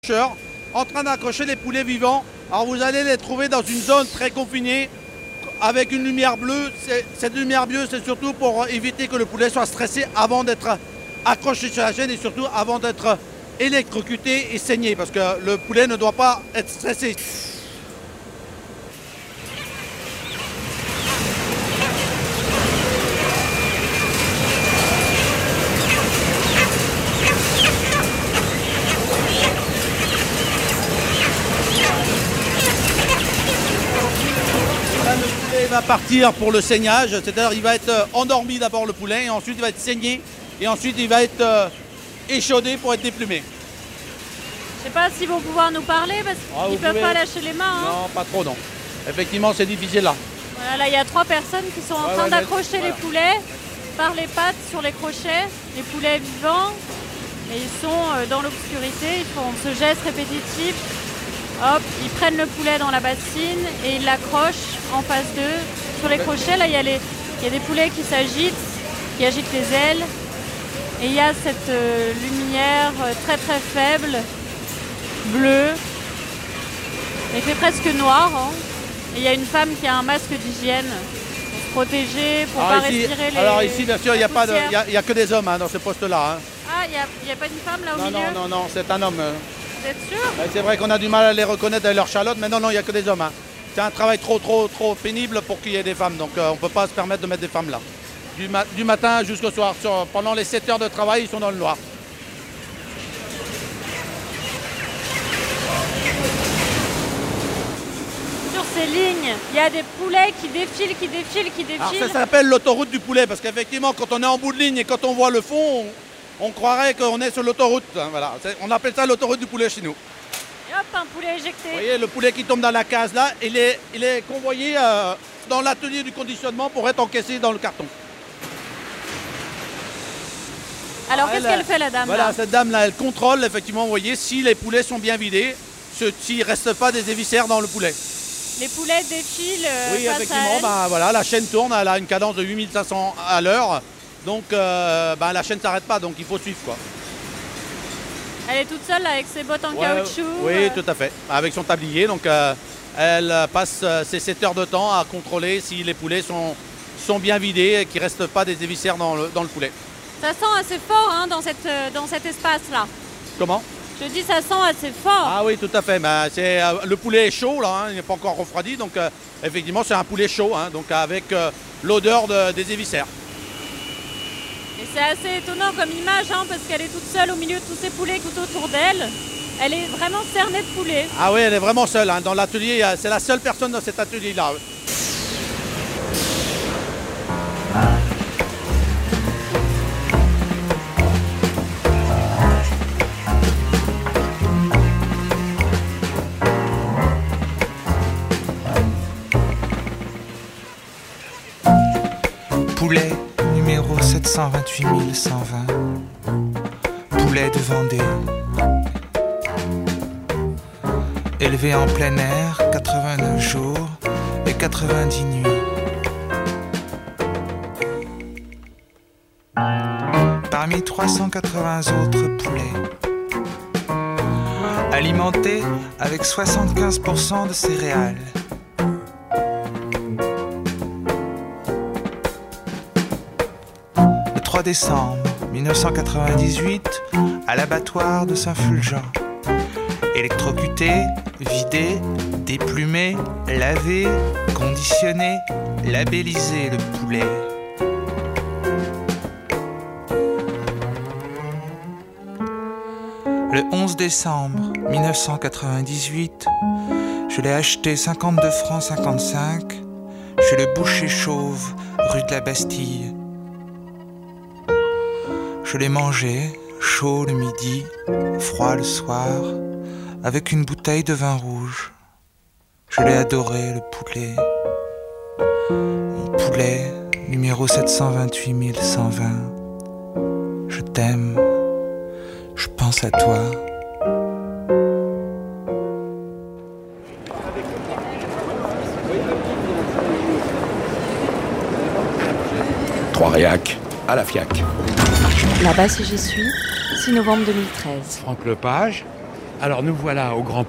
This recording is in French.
En train d'accrocher les poulets vivants. Alors vous allez les trouver dans une zone très confinée avec une lumière bleue. Cette lumière bleue, c'est surtout pour éviter que le poulet soit stressé avant d'être accroché sur la chaîne et surtout avant d'être électrocuté et saigné parce que le poulet ne doit pas être stressé. Il va partir pour le saignage, c'est-à-dire il va être endormi d'abord le poulet, et ensuite il va être saigné, et ensuite il va être échaudé pour être déplumé. Je sais pas s'ils vont pouvoir nous parler parce qu'ils peuvent pas lâcher les mains. Hein. Non, pas trop non. Effectivement c'est difficile là. Voilà, là il y a 3 personnes qui sont en train d'accrocher les poulets par les pattes sur les crochets, les poulets vivants, et ils sont dans l'obscurité, ils font ce geste répétitif. Hop, ils prennent le poulet dans la bassine et ils l'accrochent en face d'eux. Sur les crochets, là, il y a des poulets qui s'agitent, qui agitent les ailes. Et il y a cette lumière très très faible, bleue. Il fait presque noir. Hein. Et il y a une femme qui a un masque d'hygiène pour se protéger, pour ne pas respirer les... Alors ici, bien sûr, il n'y a que des hommes hein, dans ce poste-là. Hein. Ah, il n'y a pas une femme là au milieu? Non, c'est un homme. Vous êtes sûr? C'est vrai qu'on a du mal à les reconnaître avec leur chalotte, mais non, il n'y a que des hommes. Hein. C'est un travail trop pénible pour qu'il y ait des femmes, donc on ne peut pas se permettre de mettre des femmes là. Du matin jusqu'au soir, pendant les 7 heures de travail, ils sont dans le noir. Sur ces lignes, il y a des poulets qui défilent. Alors ça s'appelle l'autoroute du poulet, parce qu'effectivement, quand on est en bout de ligne et quand on voit le fond, on croirait qu'on est sur l'autoroute. Hein, voilà. On appelle ça l'autoroute du poulet chez nous. Et hop, un poulet éjecté. Vous voyez, le poulet qui tombe dans la case là, il est convoyé dans l'atelier du conditionnement pour être encaissé dans le carton. Alors qu'est-ce qu'elle fait la dame? Voilà, là cette dame là, elle contrôle effectivement, vous voyez, si les poulets sont bien vidés, s'il ne reste pas des éviscères dans le poulet. Les poulets défilent oui, face effectivement, à elle. Voilà, la chaîne tourne, elle a une cadence de 8500 à l'heure. Donc la chaîne ne s'arrête pas, donc il faut suivre quoi. Elle est toute seule là, avec ses bottes en caoutchouc. Oui, tout à fait, avec son tablier. Donc elle passe ses 7 heures de temps à contrôler si les poulets sont bien vidés et qu'il ne reste pas des éviscères dans le poulet. Ça sent assez fort hein, dans cet espace-là. Comment? Je dis ça sent assez fort. Ah oui, tout à fait. Le poulet est chaud, là, hein, il n'est pas encore refroidi. Donc effectivement, c'est un poulet chaud, hein, donc avec l'odeur des éviscères. Et c'est assez étonnant comme image, hein, parce qu'elle est toute seule au milieu de tous ces poulets tout autour d'elle. Elle est vraiment cernée de poulets. Ah oui, elle est vraiment seule. Hein. Dans l'atelier, c'est la seule personne dans cet atelier-là. Poulet numéro 728 120, poulet de Vendée. Élevé en plein air, 89 jours et 90 nuits. Parmi 380 autres poulets. Alimenté avec 75% de céréales. Le 3 décembre 1998, à l'abattoir de Saint-Fulgent. Électrocuté, vidé, déplumé, lavé, conditionné, labellisé le poulet. Le 11 décembre 1998, je l'ai acheté 52 francs 55 chez le boucher chauve, rue de la Bastille. Je l'ai mangé, chaud le midi, froid le soir, avec une bouteille de vin rouge. Je l'ai adoré, le poulet. Mon poulet, numéro 728 120. Je t'aime, je pense à toi. Trois-Réac, à la FIAC. Là-bas si j'y suis, 6 novembre 2013. Franck Lepage, Alors nous voilà au Grand